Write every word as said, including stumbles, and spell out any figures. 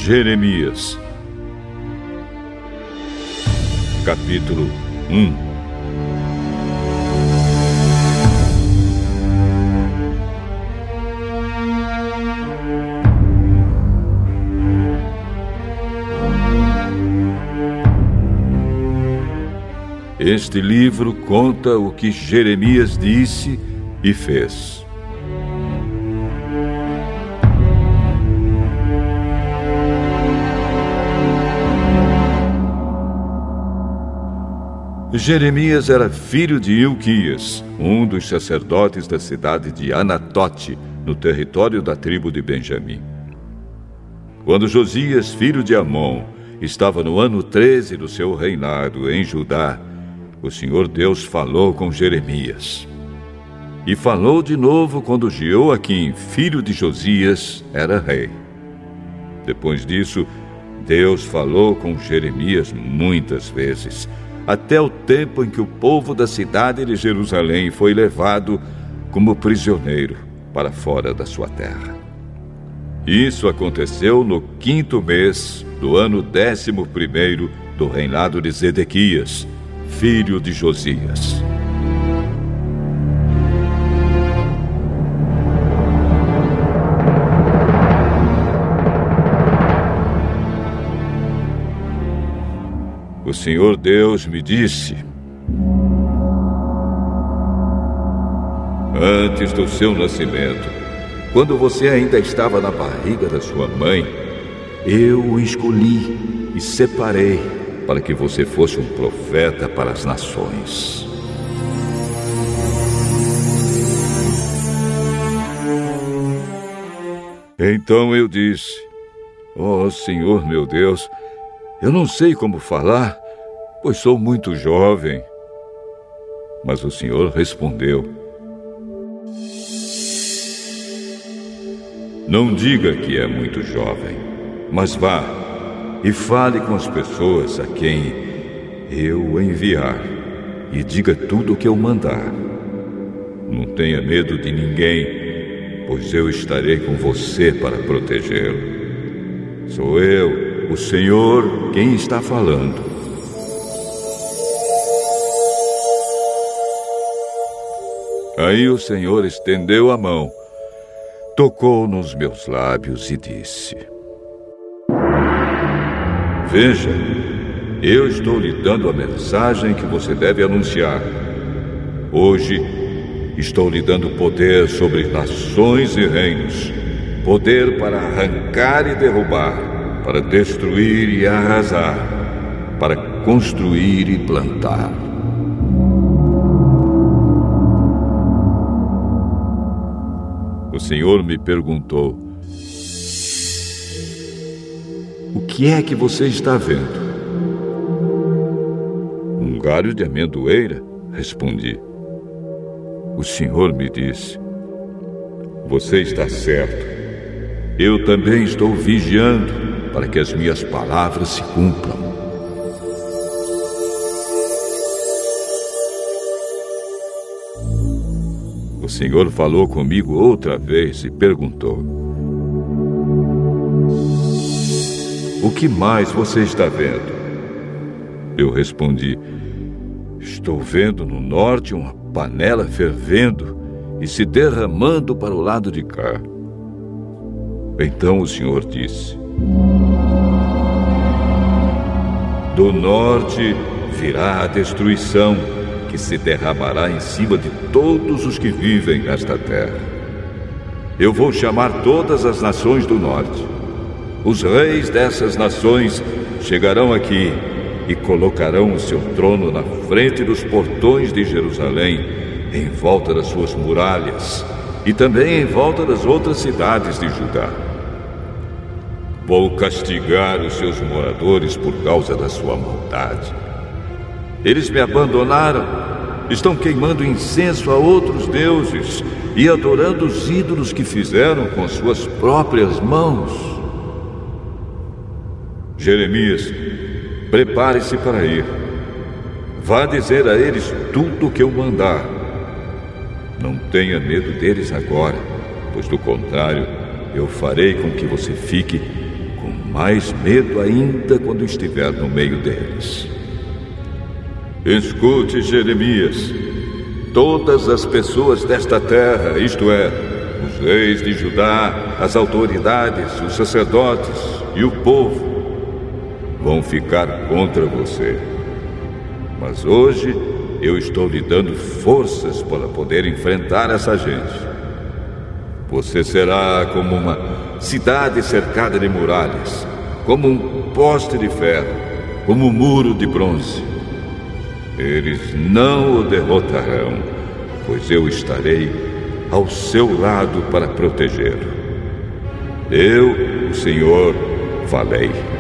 Jeremias. Capítulo um. Este livro conta o que Jeremias disse e fez. Jeremias era filho de Ilquias, um dos sacerdotes da cidade de Anatote, no território da tribo de Benjamim. Quando Josias, filho de Amon, estava no ano treze do seu reinado em Judá, o Senhor Deus falou com Jeremias. E falou de novo quando Jeoaquim, filho de Josias, era rei. Depois disso, Deus falou com Jeremias muitas vezes, até o tempo em que o povo da cidade de Jerusalém foi levado como prisioneiro para fora da sua terra. Isso aconteceu no quinto mês do ano décimo primeiro do reinado de Zedequias, filho de Josias. O Senhor Deus me disse: antes do seu nascimento, quando você ainda estava na barriga da sua mãe, eu o escolhi e separei para que você fosse um profeta para as nações. Então eu disse: ó Senhor meu Deus, eu não sei como falar, pois sou muito jovem. Mas o Senhor respondeu: não diga que é muito jovem, mas vá e fale com as pessoas a quem eu enviar e diga tudo o que eu mandar. Não tenha medo de ninguém, pois eu estarei com você para protegê-lo. Sou eu, o Senhor, quem está falando. Aí o Senhor estendeu a mão, tocou nos meus lábios e disse: veja, eu estou lhe dando a mensagem que você deve anunciar. Hoje estou lhe dando poder sobre nações e reinos, poder para arrancar e derrubar, para destruir e arrasar, para construir e plantar. O Senhor me perguntou: o que é que você está vendo? Um galho de amendoeira, respondi. O Senhor me disse: você está certo. Eu também estou vigiando para que as minhas palavras se cumpram. O Senhor falou comigo outra vez e perguntou: o que mais você está vendo? Eu respondi: estou vendo no norte uma panela fervendo e se derramando para o lado de cá. Então o Senhor disse: do norte virá a destruição, que se derramará em cima de todos os que vivem nesta terra. Eu vou chamar todas as nações do norte. Os reis dessas nações chegarão aqui e colocarão o seu trono na frente dos portões de Jerusalém, em volta das suas muralhas e também em volta das outras cidades de Judá. Vou castigar os seus moradores por causa da sua maldade. Eles me abandonaram, estão queimando incenso a outros deuses e adorando os ídolos que fizeram com suas próprias mãos. Jeremias, prepare-se para ir. Vá dizer a eles tudo o que eu mandar. Não tenha medo deles agora, pois do contrário, eu farei com que você fique com mais medo ainda quando estiver no meio deles. Escute, Jeremias. Todas as pessoas desta terra, isto é, os reis de Judá, as autoridades, os sacerdotes e o povo, vão ficar contra você. Mas hoje eu estou lhe dando forças para poder enfrentar essa gente. Você será como uma cidade cercada de muralhas, como um poste de ferro, como um muro de bronze. Eles não o derrotarão, pois eu estarei ao seu lado para protegê-lo. Eu, o Senhor, falei.